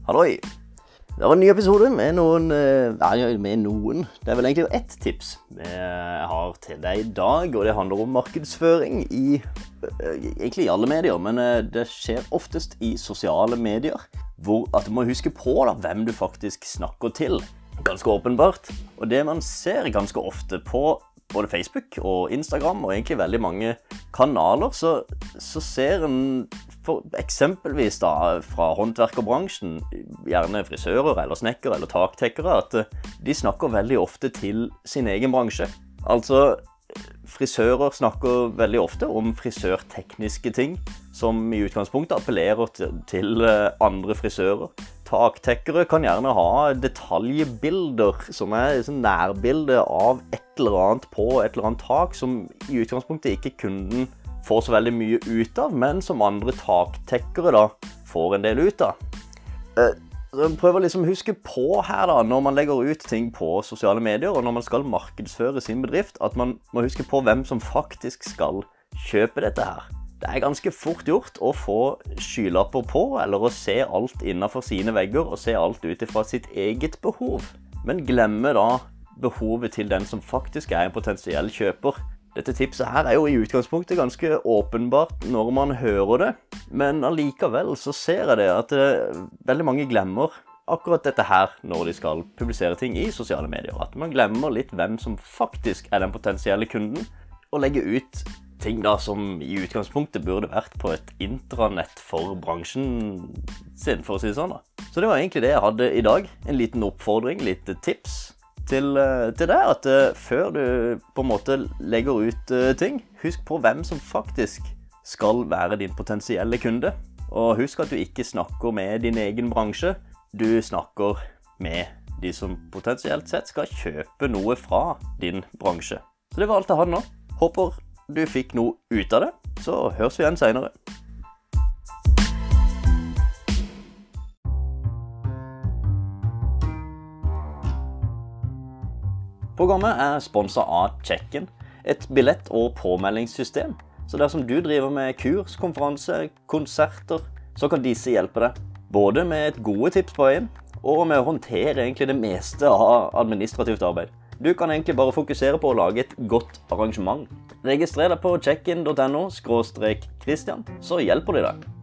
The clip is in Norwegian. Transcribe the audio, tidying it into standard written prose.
Halloi! Det var en ny episode med noen, det er vel egentlig ett tips jeg har til deg i dag, og det handler om markedsføring egentlig i alle medier, men det skjer oftest i sosiale medier, hvor at du må huske på da, hvem du faktisk snakker til, ganske åpenbart. Og det man ser ganske ofte på både Facebook og Instagram, og egentlig veldig mange kanaler, så ser en for eksempelvis da fra håndverkerbransjen, gjerne frisører eller snekkere eller taktekkere, at de snakker veldig ofte til sin egen bransje. Altså, frisører snakker veldig ofte om frisørtekniske ting, som i utgangspunktet appellerer til andre frisører. Taktekkere kan gjerne ha detaljbilder som er sånn nærbilde av et eller annet på et eller annet tak, som i utgangspunktet ikke kunden får så veldig mye ut av, men som andre taktekkere da får en del ut av. Prøv å liksom huske på her da, når man legger ut ting på sosiale medier, og når man skal markedsføre sin bedrift, at man må huske på hvem som faktisk skal kjøpe dette her. Det er ganske fort gjort å få skylapper på, eller å se alt innenfor sine vegger, og se alt ut fra sitt eget behov. Men glemme da behovet til den som faktisk er en potensiell kjøper. Dette tipset her er jo i utgangspunktet ganske åpenbart når man hører det, men allikevel så ser jeg det at veldig mange glemmer akkurat dette her når de skal publisere ting i sosiale medier. At man glemmer litt hvem som faktisk er den potensielle kunden, og legger ut ting da som i utgangspunktet burde vært på et intranett for bransjen sin, for å si det sånn da. Så det var egentlig det jeg hadde i dag. En liten oppfordring, litt tips til deg, at før du på en måte legger ut ting, husk på hvem som faktisk skal være din potensielle kunde. Og husk at du ikke snakker med din egen bransje, du snakker med de som potensielt sett skal kjøpe noe fra din bransje. Så det var alt jeg hadde nå. Håper du fikk noe ut av det, så høres vi igjen senere. Programmet er sponset av Check-in, et billett- og påmeldingssystem. Så dersom du driver med kurs, konferanser, konserter, så kan disse hjelpe deg. Både med et gode tips på veien, og med å håndtere egentlig det meste av administrativt arbeid. Du kan egentlig bare fokusere på å lage et godt arrangement. Registrer deg på checkin.no/Christian, så hjelper de deg.